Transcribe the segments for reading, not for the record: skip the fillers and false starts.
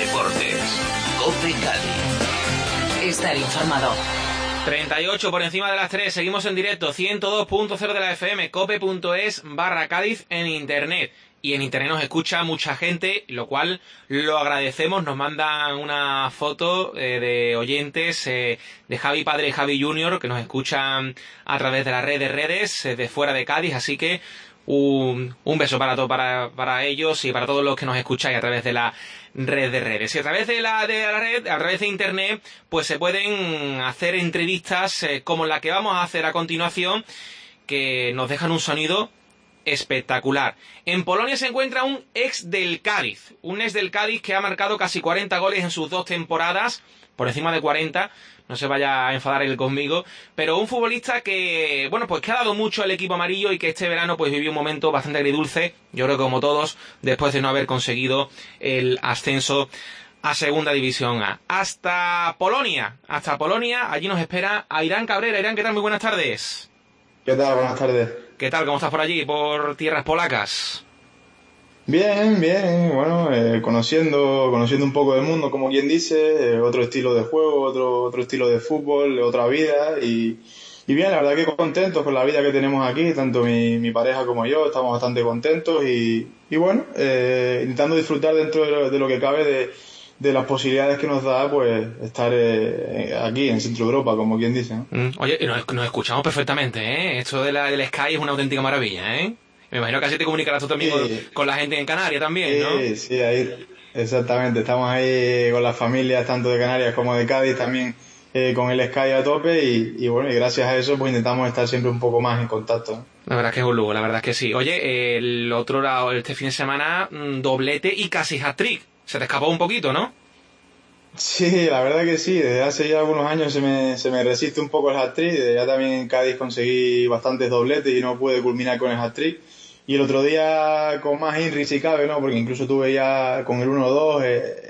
Deportes. COPE Cádiz. Estar informado. 38 por encima de las 3, seguimos en directo, 102.0 de la FM, cope.es/Cádiz en internet. Y en internet nos escucha mucha gente, lo cual lo agradecemos. Nos mandan una foto de oyentes de Javi Padre y Javi Junior, que nos escuchan a través de la red de redes de fuera de Cádiz. Así que un beso para ellos y para todos los que nos escucháis a través de la red de redes. Y a través de la red, a través de internet, pues se pueden hacer entrevistas como la que vamos a hacer a continuación, que nos dejan un sonido espectacular. En Polonia se encuentra un ex del Cádiz que ha marcado casi 40 goles en sus 2 temporadas, por encima de 40, no se vaya a enfadar él conmigo, pero un futbolista que, bueno, pues que ha dado mucho al equipo amarillo y que este verano pues vivió un momento bastante agridulce, yo creo que como todos, después de no haber conseguido el ascenso a Segunda División A. Hasta Polonia, allí nos espera Airán Cabrera. Airán, ¿qué tal? Muy buenas tardes. ¿Qué tal? Buenas tardes. ¿Qué tal? ¿Cómo estás por allí, por tierras polacas? Bien, bueno, conociendo un poco del mundo, como quien dice, otro estilo de juego, otro estilo de fútbol, otra vida y bien, la verdad que contentos con la vida que tenemos aquí, tanto mi pareja como yo, estamos bastante contentos y bueno, intentando disfrutar dentro de lo que cabe de las posibilidades que nos da pues estar aquí en Centro Europa, como quien dice, ¿no? Oye, nos escuchamos perfectamente, ¿eh? Esto del Sky es una auténtica maravilla, ¿eh? Me imagino que así te comunicarás tú también con la gente en Canarias también, ¿no? Sí, ahí, exactamente, estamos ahí con las familias tanto de Canarias como de Cádiz también con el Sky a tope y bueno, y gracias a eso pues intentamos estar siempre un poco más en contacto, ¿no? La verdad es que es un lujo, la verdad es que sí. Oye, el otro lado, este fin de semana, doblete y casi hat-trick. Se te escapó un poquito, ¿no? Sí, la verdad que sí, desde hace ya algunos años se me resiste un poco el hat-trick, ya también en Cádiz conseguí bastantes dobletes y no pude culminar con el hat-trick, y el otro día con más inri si cabe, ¿no? Porque incluso tuve ya con el 1-2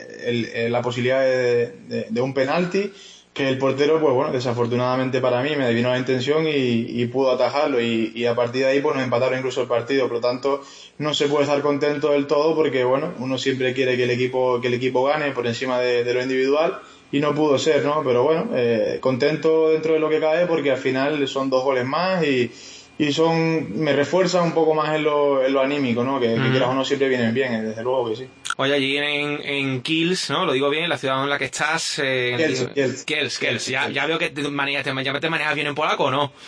la posibilidad de un penalti, que el portero, pues bueno, desafortunadamente para mí me adivinó la intención y pudo atajarlo y a partir de ahí pues nos empataron incluso el partido, por lo tanto no se puede estar contento del todo porque bueno, uno siempre quiere que el equipo gane por encima de lo individual y no pudo ser, ¿no? Pero bueno, contento dentro de lo que cae porque al final son 2 goles más y me refuerza un poco más en lo anímico, ¿no? Que quieras o no siempre vienen bien, desde luego que sí. Oye, allí en Kielce, ¿no? Lo digo bien, la ciudad en la que estás. Kielce. Ya veo que te manejas bien en polaco, ¿o no?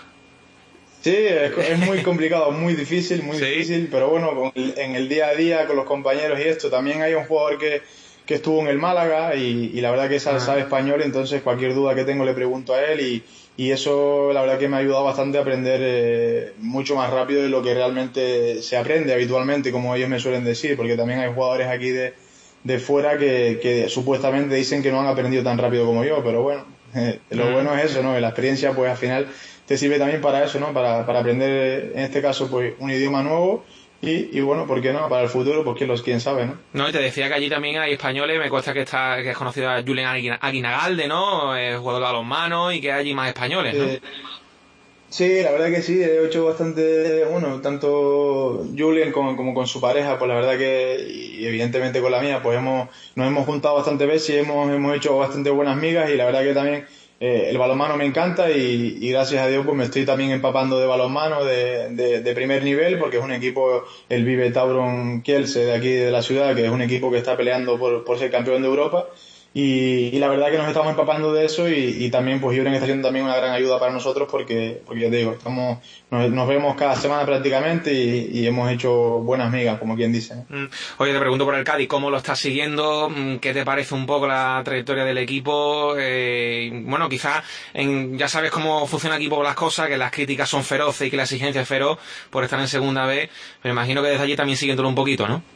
Sí, es muy complicado, muy difícil, pero bueno, en el día a día con los compañeros y esto, también hay un jugador que estuvo en el Málaga y la verdad que sabe español, entonces cualquier duda que tengo le pregunto a él y eso la verdad que me ha ayudado bastante a aprender mucho más rápido de lo que realmente se aprende habitualmente, como ellos me suelen decir, porque también hay jugadores aquí de fuera que supuestamente dicen que no han aprendido tan rápido como yo, pero bueno, lo bueno es eso, ¿no? La experiencia pues al final te sirve también para eso, ¿no? Para aprender en este caso pues un idioma nuevo y bueno, ¿por qué no? Para el futuro, pues quién sabe, ¿no? No, y te decía que allí también hay españoles, me consta que has conocido a Julen Aguinagalde, ¿no? Jugador de balonmano y que hay allí más españoles, ¿no? Sí, la verdad que sí, he hecho bastante, bueno, tanto Julen como con su pareja, pues la verdad que, y evidentemente con la mía, pues nos hemos juntado bastantes veces y hemos hecho bastante buenas migas y la verdad que también el balonmano me encanta y gracias a Dios pues me estoy también empapando de balonmano de primer nivel porque es un equipo, el Vive Tauron Kielce de aquí de la ciudad, que es un equipo que está peleando por ser campeón de Europa y la verdad que nos estamos empapando de eso y también pues Julen está haciendo también una gran ayuda para nosotros porque ya te digo, nos vemos cada semana prácticamente y hemos hecho buenas migas, como quien dice, ¿no? Oye, te pregunto por el Cádiz, ¿cómo lo estás siguiendo? ¿Qué te parece un poco la trayectoria del equipo? Bueno, quizás ya sabes cómo funciona aquí por las cosas, que las críticas son feroces y que la exigencia es feroz por estar en segunda B, pero imagino que desde allí también siguiéndolo un poquito, ¿no?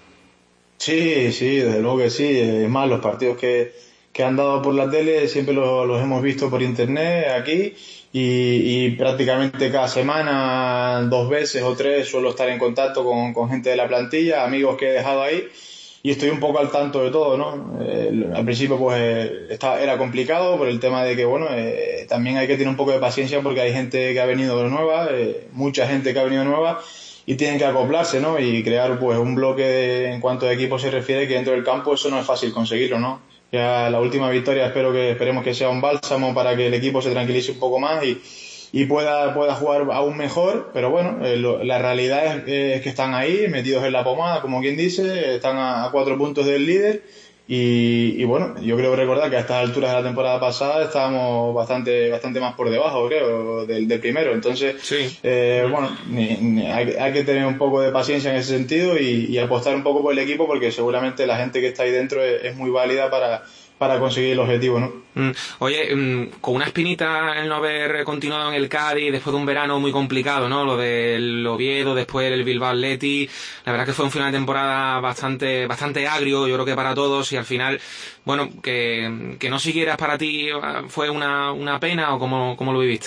Sí, desde luego que sí. Es más, los partidos que han dado por la tele siempre los hemos visto por internet aquí y prácticamente cada semana, 2 veces o 3, suelo estar en contacto con gente de la plantilla, amigos que he dejado ahí y estoy un poco al tanto de todo, ¿no? Al principio pues era complicado por el tema de que, bueno, también hay que tener un poco de paciencia porque hay gente que ha venido nueva, mucha gente que ha venido nueva y tienen que acoplarse, ¿no? Y crear pues un bloque en cuanto a equipo se refiere, que dentro del campo eso no es fácil conseguirlo, ¿no? Ya la última victoria esperemos que sea un bálsamo para que el equipo se tranquilice un poco más y pueda jugar aún mejor, pero bueno, la realidad es que están ahí, metidos en la pomada, como quien dice, están a 4 puntos del líder. Y bueno, yo creo recordar que a estas alturas de la temporada pasada estábamos bastante más por debajo, creo, del primero. Entonces, Sí. bueno, hay que tener un poco de paciencia en ese sentido y apostar un poco por el equipo, porque seguramente la gente que está ahí dentro es muy válida para conseguir el objetivo, ¿no? Oye, con una espinita el no haber continuado en el Cádiz después de un verano muy complicado, ¿no? Lo del Oviedo, después el Bilbao Athletic, la verdad que fue un final de temporada bastante agrio, yo creo que para todos, y al final, bueno, que no siguieras para ti, ¿fue una pena o cómo lo viviste?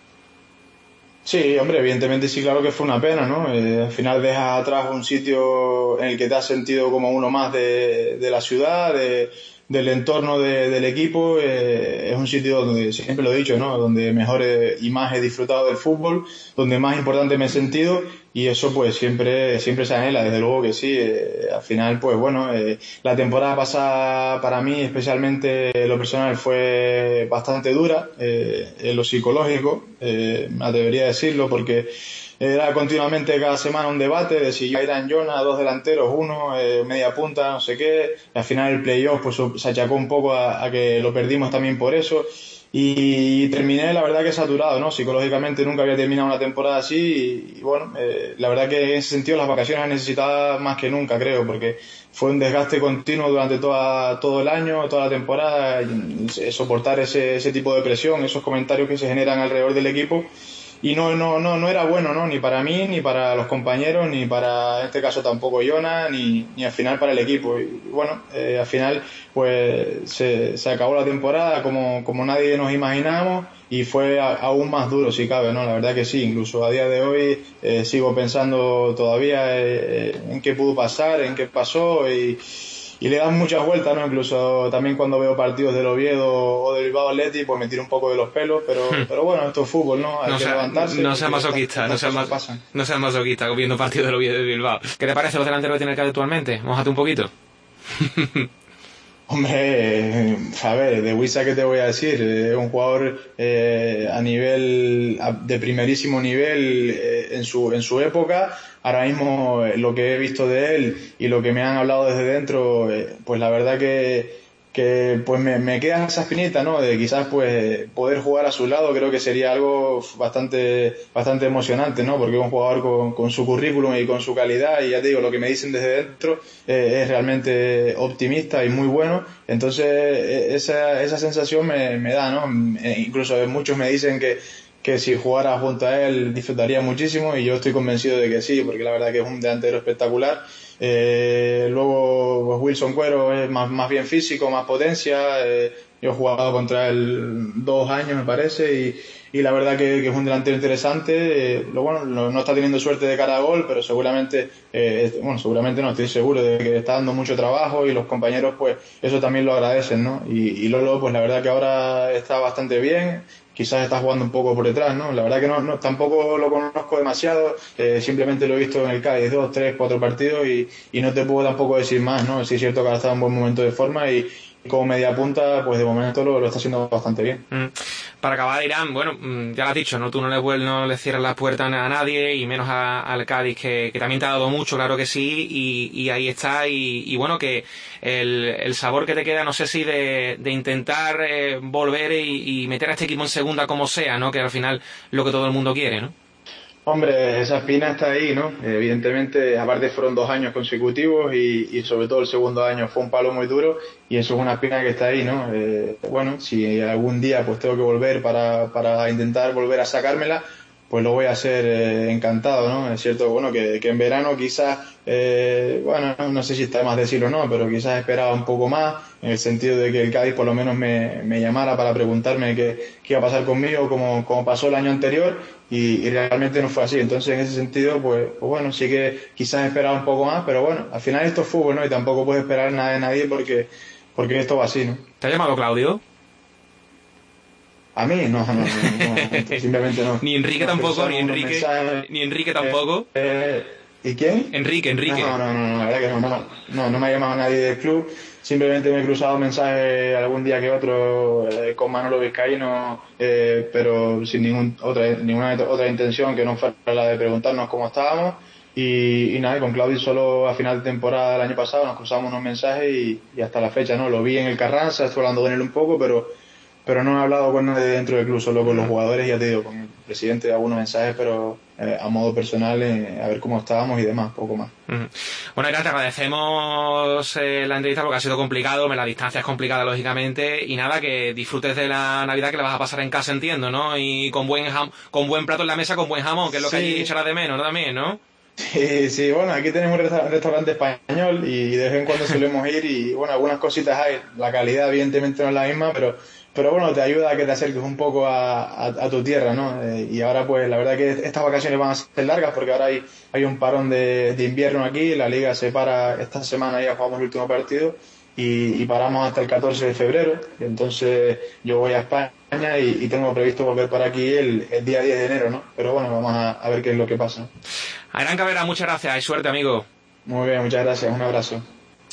Sí, hombre, evidentemente sí, claro que fue una pena, ¿no? Al final dejas atrás un sitio en el que te has sentido como uno más de la ciudad, del entorno del equipo. Es un sitio donde, siempre lo he dicho, ¿no? Donde mejor y más he disfrutado del fútbol, donde más importante me he sentido, y eso pues siempre se anhela, desde luego que sí. Al final, pues bueno, la temporada pasada para mí, especialmente lo personal, fue bastante dura, en lo psicológico, me atrevería a decirlo, porque era continuamente cada semana un debate de si yo era en Jona, dos delanteros, uno, media punta, no sé qué. Y al final el playoff pues se achacó un poco a que lo perdimos también por eso. Y terminé, la verdad, que saturado, ¿no? Psicológicamente nunca había terminado una temporada así y bueno, la verdad que en ese sentido las vacaciones las necesitaba más que nunca, creo, porque fue un desgaste continuo durante todo el año, toda la temporada, y soportar ese tipo de presión, esos comentarios que se generan alrededor del equipo. Y no era bueno, ¿no? Ni para mí, ni para los compañeros, ni para, en este caso tampoco Jona, ni al final para el equipo. Y bueno, al final pues se acabó la temporada como nadie nos imaginábamos, y fue aún más duro si cabe, ¿no? La verdad que sí, incluso a día de hoy sigo pensando todavía en qué pudo pasar, en qué pasó, y le dan muchas vueltas, ¿no? Incluso también cuando veo partidos del Oviedo o del Bilbao Athletic, pues me tiro un poco de los pelos, pero bueno, esto es fútbol, ¿no? Hay que levantarse. No seas masoquista, no seas masoquista viendo partidos del Oviedo y del Bilbao. ¿Qué te parece los delanteros que tiene el Cádiz actualmente? Mójate un poquito. Hombre, a ver, de Wisa, ¿qué te voy a decir? Es un jugador de primerísimo nivel en su época. Ahora mismo lo que he visto de él y lo que me han hablado desde dentro, pues la verdad que pues me queda esa espinita, ¿no? De quizás pues poder jugar a su lado. Creo que sería algo bastante emocionante, ¿no? Porque es un jugador con su currículum y con su calidad, y ya te digo, lo que me dicen desde dentro es realmente optimista y muy bueno. Entonces esa sensación me da, ¿no? Incluso muchos me dicen que si jugara junto a él disfrutaría muchísimo, y yo estoy convencido de que sí, porque la verdad que es un delantero espectacular. Luego pues Wilson Cuero es más bien físico, más potencia. Yo he jugado contra él 2 años, me parece, y la verdad que es un delantero interesante. No está teniendo suerte de cara a gol, pero seguramente no, estoy seguro de que está dando mucho trabajo, y los compañeros pues eso también lo agradecen, ¿no? Y Lolo, pues la verdad que ahora está bastante bien. Quizás está jugando un poco por detrás, ¿no? La verdad que tampoco lo conozco demasiado, simplemente lo he visto en el Cádiz 2, 3, 4 partidos, y no te puedo tampoco decir más, ¿no? Sí es cierto que ahora está en un buen momento de forma, y como media punta, pues de momento lo está haciendo bastante bien. Para acabar, Irán, bueno, ya lo has dicho, ¿no? Tú no le cierras las puertas a nadie, y menos al Cádiz, que también te ha dado mucho, claro que sí, y ahí está, y bueno, que el sabor que te queda, no sé si de intentar volver y meter a este equipo en segunda como sea, ¿no? Que al final lo que todo el mundo quiere, ¿no? Hombre, esa espina está ahí, ¿no? Evidentemente, aparte fueron 2 años consecutivos, y sobre todo el segundo año fue un palo muy duro, y eso es una espina que está ahí, ¿no? Bueno, si algún día pues tengo que volver para intentar volver a sacármela, pues lo voy a hacer encantado, ¿no? Es cierto, bueno, que en verano quizás, bueno, no sé si está de más decirlo o no, pero quizás esperaba un poco más, en el sentido de que el Cádiz por lo menos me llamara para preguntarme qué iba a pasar conmigo, como pasó el año anterior, y realmente no fue así. Entonces, en ese sentido, pues bueno, sí que quizás esperaba un poco más, pero bueno, al final esto es fútbol, ¿no? Y tampoco puedes esperar nada de nadie, porque esto va así, ¿no? ¿Te ha llamado Claudio? A mí, no, simplemente no. Ni Enrique tampoco, ni Enrique tampoco. ¿Y quién? Enrique. No, la verdad que no me ha llamado nadie del club. Simplemente me he cruzado mensajes algún día que otro con Manolo Vizcaíno, pero sin ninguna otra intención que no fuera la de preguntarnos cómo estábamos. Y nada, con Claudio solo a final de temporada del año pasado nos cruzamos unos mensajes y hasta la fecha, ¿no? Lo vi en el Carranza, estuve hablando con él un poco, pero no he hablado con nadie dentro del club, solo con los jugadores, ya te digo, con el presidente de algunos mensajes, pero a modo personal, a ver cómo estábamos y demás, poco más. Bueno, Irán, te agradecemos la entrevista porque ha sido complicado, la distancia es complicada, lógicamente, y nada, que disfrutes de la Navidad que la vas a pasar en casa, entiendo, ¿no? Y con buen plato en la mesa, con buen jamón, que es lo que allí echarás de menos, ¿no? También, ¿no? Sí, bueno, aquí tenemos un restaurante español y de vez en cuando solemos ir y, bueno, algunas cositas hay. La calidad, evidentemente, no es la misma, pero bueno, te ayuda a que te acerques un poco a tu tierra, ¿no? Y ahora, pues, la verdad que estas vacaciones van a ser largas porque ahora hay un parón de invierno aquí, la liga se para esta semana, ya jugamos el último partido y paramos hasta el 14 de febrero. Entonces, yo voy a España y tengo previsto volver para aquí el día 10 de enero, ¿no? Pero bueno, vamos a ver qué es lo que pasa. Airán Cabrera, muchas gracias y suerte, amigo. Muy bien, muchas gracias, un abrazo.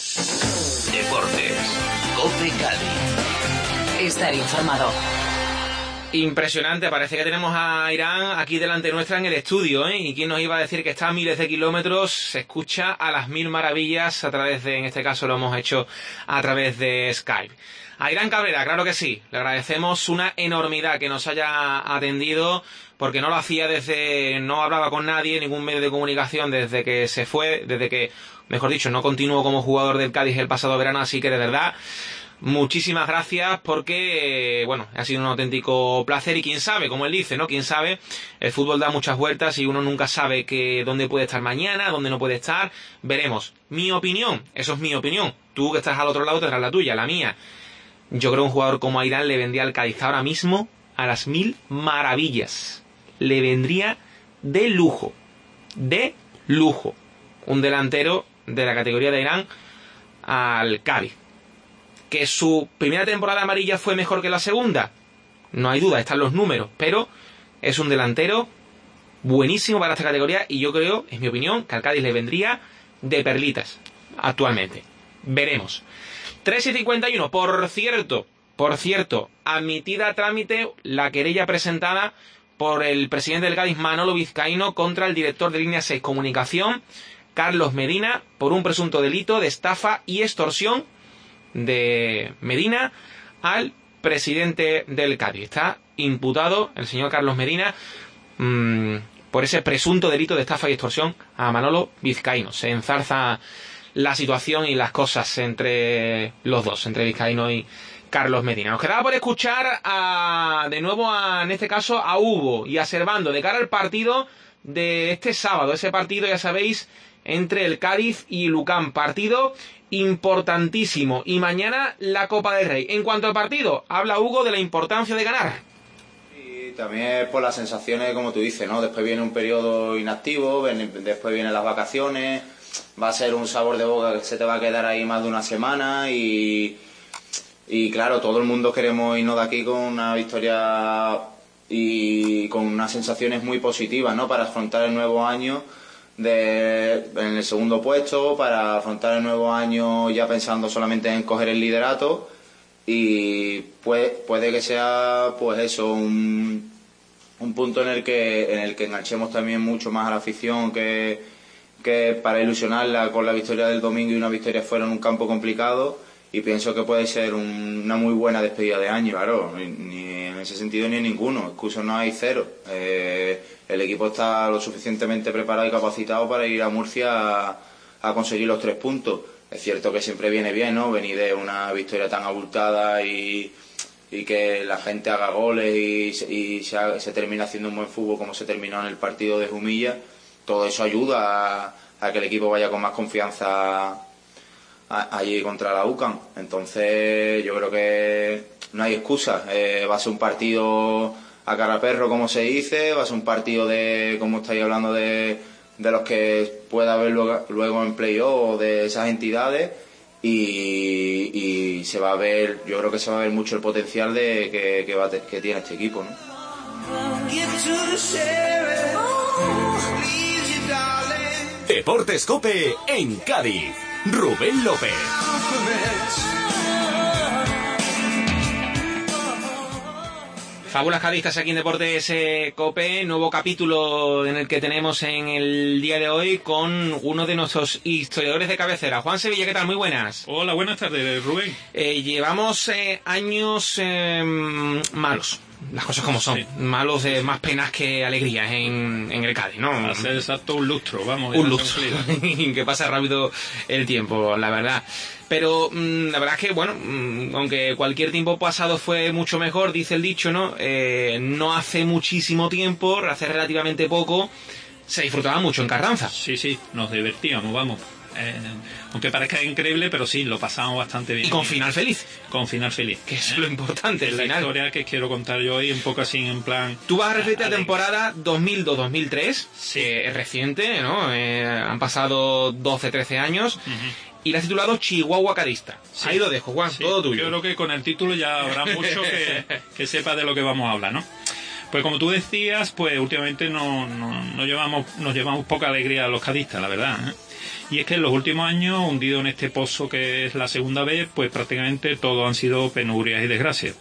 Deportes, COPE Cádiz. Estar informado. Impresionante, parece que tenemos a Irán aquí delante nuestra en el estudio, ¿eh? Y quién nos iba a decir que está a miles de kilómetros, se escucha a las mil maravillas a través de, en este caso lo hemos hecho a través de Skype. A Irán Cabrera, claro que sí, le agradecemos una enormidad que nos haya atendido, porque no lo hacía no hablaba con nadie, ningún medio de comunicación desde que se fue, mejor dicho, no continuó como jugador del Cádiz el pasado verano, así que de verdad, muchísimas gracias porque, bueno, ha sido un auténtico placer y quién sabe, como él dice, ¿no? Quién sabe, el fútbol da muchas vueltas y uno nunca sabe dónde puede estar mañana, dónde no puede estar, veremos. Mi opinión, eso es mi opinión, tú que estás al otro lado tendrás la tuya, la mía. Yo creo que un jugador como Airán le vendría al Cádiz ahora mismo a las mil maravillas. Le vendría de lujo. De lujo. Un delantero de la categoría de Airán al Cádiz. ¿Que su primera temporada amarilla fue mejor que la segunda? No hay duda, están los números. Pero es un delantero buenísimo para esta categoría y yo creo, en mi opinión, que al Cádiz le vendría de perlitas actualmente. Veremos. 3:51. Por cierto, admitida a trámite la querella presentada por el presidente del Cádiz, Manolo Vizcaíno, contra el director de Línea 6 Comunicación, Carlos Medina, por un presunto delito de estafa y extorsión de Medina al presidente del Cádiz. Está imputado el señor Carlos Medina por ese presunto delito de estafa y extorsión a Manolo Vizcaíno. Se enzarza la situación y las cosas entre los dos, entre Vizcaíno y Carlos Medina. Nos quedaba por escuchar de nuevo en este caso a Hugo y a Servando de cara al partido de este sábado, ese partido, ya sabéis, entre el Cádiz y Lucan, partido importantísimo, y mañana la Copa del Rey. En cuanto al partido, habla Hugo de la importancia de ganar. Y también por las sensaciones, como tú dices, ¿no? Después viene un periodo inactivo, después vienen las vacaciones, va a ser un sabor de boca que se te va a quedar ahí más de una semana y claro, todo el mundo queremos irnos de aquí con una victoria y con unas sensaciones muy positivas, ¿no? Para afrontar el nuevo año en el segundo puesto, para afrontar el nuevo año ya pensando solamente en coger el liderato y puede que sea pues eso, un punto en el que enganchemos también mucho más a la afición que para ilusionarla con la victoria del domingo y una victoria fuera en un campo complicado, y pienso que puede ser una muy buena despedida de año, claro, ni en ese sentido ni en ninguno, excusas no hay, cero. El equipo está lo suficientemente preparado y capacitado para ir a Murcia a conseguir los 3 puntos. Es cierto que siempre viene bien, ¿no? Venir de una victoria tan abultada y que la gente haga goles y se termine haciendo un buen fútbol como se terminó en el partido de Jumilla. Todo eso ayuda a que el equipo vaya con más confianza allí contra la UCAM. Entonces yo creo que no hay excusa. Va a ser un partido a cara perro, como se dice, va a ser un partido de, como estáis hablando, de los que pueda haber luego en playoff, de esas entidades, y se va a ver, yo creo que se va a ver mucho el potencial que tiene este equipo, ¿no? Deportes COPE en Cádiz. Rubén López. Fábulas cadistas aquí en Deportes COPE, nuevo capítulo en el que tenemos en el día de hoy con uno de nuestros historiadores de cabecera. Juan Sevilla, ¿qué tal? Muy buenas. Hola, buenas tardes, Rubén. Llevamos años malos, las cosas como son, sí. Malos de más penas que alegrías en el Cádiz, ¿no? Hace exacto un lustro, vamos. Un lustro, que pasa rápido el tiempo, la verdad. Pero la verdad es que, bueno, aunque cualquier tiempo pasado fue mucho mejor, dice el dicho, ¿no? No hace muchísimo tiempo, hace relativamente poco, se disfrutaba mucho en Carranza. Sí, nos divertíamos, vamos. Aunque parezca increíble, pero sí, lo pasamos bastante bien. Y con final feliz. Con final feliz. Que es lo importante, el final. La historia que quiero contar yo hoy, un poco así en plan... Tú vas a referirte a la temporada 2002-2003, sí. Es reciente, ¿no? Han pasado 12-13 años. Y la has titulado Chihuahua Cadista. Sí. Ahí lo dejo, Juan, sí. Todo tuyo. Yo creo que con el título ya habrá mucho que sepa de lo que vamos a hablar, ¿no? Pues como tú decías, pues últimamente nos llevamos poca alegría a los cadistas, la verdad, ¿eh? Y es que en los últimos años, hundido en este pozo que es la segunda vez, pues prácticamente todo han sido penurias y desgracias.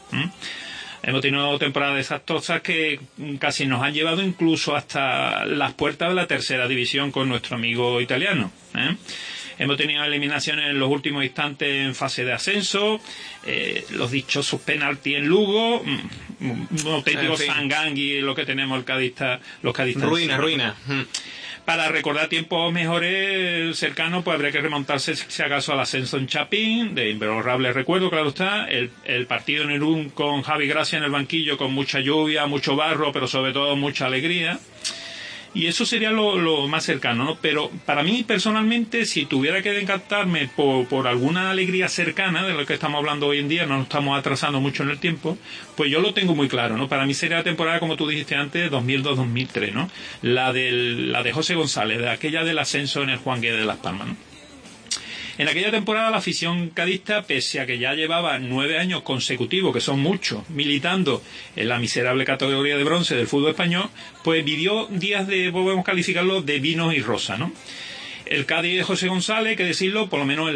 Hemos tenido temporadas desastrosas que casi nos han llevado incluso hasta las puertas de la tercera división con nuestro amigo italiano, ¿eh? Hemos tenido eliminaciones en los últimos instantes en fase de ascenso, los dichosos penaltis en Lugo, un auténtico sangangui lo que tenemos los cadistas. Ruina. Para recordar tiempos mejores cercanos, pues habría que remontarse, si acaso, al ascenso en Chapín, de imborrable recuerdo, claro está, el partido en Irún con Javi Gracia en el banquillo, con mucha lluvia, mucho barro, pero sobre todo mucha alegría. Y eso sería lo más cercano, ¿no? Pero para mí, personalmente, si tuviera que decantarme por alguna alegría cercana de lo que estamos hablando hoy en día, no nos estamos atrasando mucho en el tiempo, pues yo lo tengo muy claro, ¿no? Para mí sería la temporada, como tú dijiste antes, 2002-2003, ¿no? La de José González, de aquella del ascenso en el Juan Guedes de Las Palmas, ¿no? En aquella temporada la afición cadista, pese a que ya llevaba 9 años consecutivos, que son muchos, militando en la miserable categoría de bronce del fútbol español, pues vivió días podemos calificarlo, de vinos y rosa, ¿no? El Cádiz de José González, que decirlo, por lo menos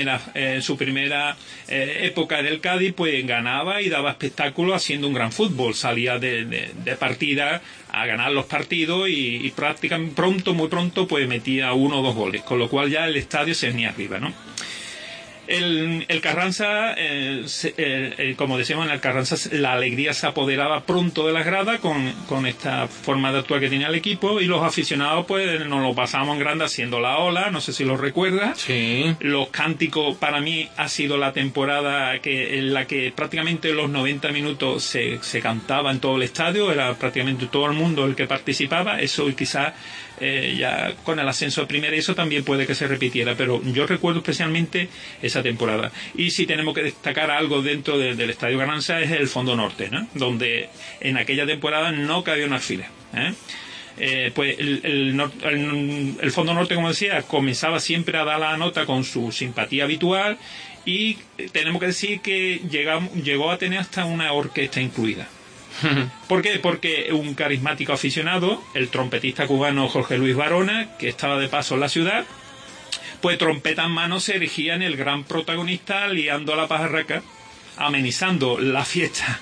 en su primera época en el Cádiz, pues ganaba y daba espectáculo haciendo un gran fútbol. Salía de partida a ganar los partidos y prácticamente muy pronto, pues metía 1 o 2 goles, con lo cual ya el estadio se venía arriba, ¿no? El Carranza, como decíamos, en el Carranza la alegría se apoderaba pronto de las gradas con esta forma de actuar que tenía el equipo, y los aficionados pues nos lo pasábamos en grande haciendo la ola, no sé si lo recuerdas. Sí. Los cánticos, para mí ha sido la temporada en la que prácticamente los 90 minutos se cantaba en todo el estadio, era prácticamente todo el mundo el que participaba. Eso quizás ya con el ascenso a primera eso también puede que se repitiera, pero yo recuerdo especialmente esa temporada. Y si tenemos que destacar algo dentro del Estadio Carranza es el fondo norte, ¿no? Donde en aquella temporada no cabía un alfiler, pues el fondo norte, como decía, comenzaba siempre a dar la nota con su simpatía habitual, y tenemos que decir que llegó a tener hasta una orquesta incluida. ¿Por qué? Porque un carismático aficionado, el trompetista cubano Jorge Luis Barona, que estaba de paso en la ciudad, pues trompeta en mano se erigía en el gran protagonista, liando a la pajarraca, amenizando la fiesta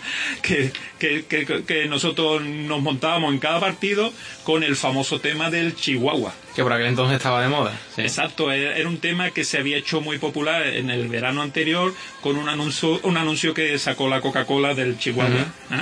que nosotros nos montábamos en cada partido con el famoso tema del Chihuahua. Que por aquel entonces estaba de moda. Sí. Exacto, era un tema que se había hecho muy popular en el verano anterior con un anuncio que sacó la Coca-Cola del Chihuahua.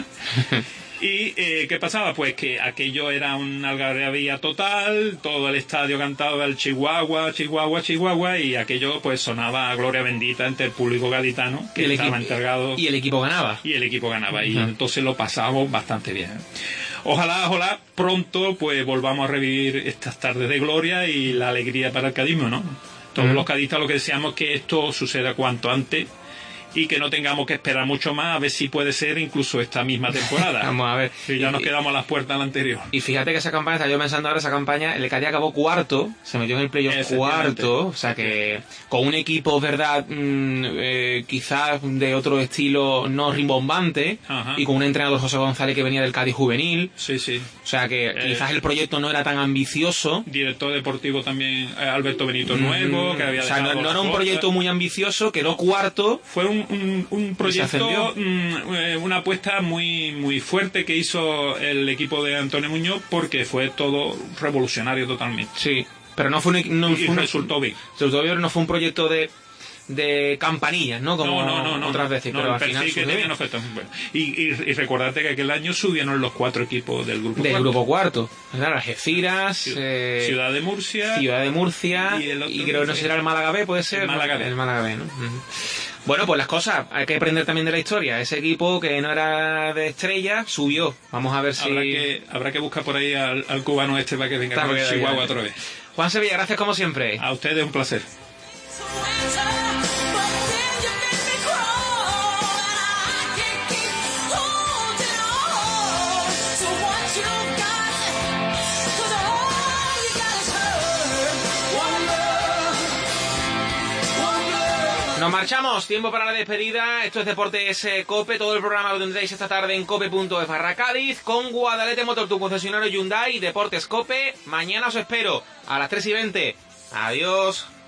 ¿Y qué pasaba? Pues que aquello era una algarabía total, todo el estadio cantaba el Chihuahua, Chihuahua, Chihuahua, y aquello pues sonaba a gloria bendita entre el público gaditano que estaba encargado. Y el equipo ganaba. Y entonces lo pasábamos bastante bien. Ojalá pronto pues volvamos a revivir estas tardes de gloria y la alegría para el cadismo, ¿no? Todos los cadistas lo que deseamos es que esto suceda cuanto antes, y que no tengamos que esperar mucho más, a ver si puede ser incluso esta misma temporada. Vamos a ver. Si ya nos quedamos a las puertas de la anterior. Y fíjate que esa campaña, estaba yo pensando ahora, esa campaña, el Cádiz acabó cuarto, se metió en el playoff cuarto, o sea que con un equipo, ¿verdad?, quizás de otro estilo no rimbombante, Ajá. y con un entrenador, José González, que venía del Cádiz juvenil. Sí, sí. O sea que quizás el proyecto no era tan ambicioso. Director deportivo también, Alberto Benito Nuevo, que había O sea, no dejado era un las proyecto cosas. muy ambicioso, quedó cuarto. Fue un proyecto, una apuesta muy muy fuerte que hizo el equipo de Antonio Muñoz, porque fue todo revolucionario totalmente. Sí, pero no fue Y resultó bien. Resultó bien, no fue un proyecto de campanillas, ¿no? Como No, otras veces, no, pero el al final perfil que surgió tenía bien. no fue tan bueno. Y recordate que aquel año subieron los 4 equipos del grupo Del cuarto. grupo cuarto. Claro, Algeciras, Ciudad de Murcia. Ciudad de Murcia Y el otro creo que no no sé. será el Málaga B, puede ser. El Málaga B. El Málaga B, ¿no? Ujú. Bueno, pues las cosas, hay que aprender también de la historia. Ese equipo que no era de estrella, subió. Vamos a ver si... Habrá que buscar por ahí al cubano este para que venga Para con que el venga. Chihuahua otra vez. Juan Sevilla, gracias como siempre. A ustedes un placer. Nos marchamos, tiempo para la despedida. Esto es Deportes Cope, todo el programa lo tendréis esta tarde en cope.es/Cádiz con Guadalete Motor, tu concesionario Hyundai. Deportes Cope, mañana os espero a las 3:20. Adiós.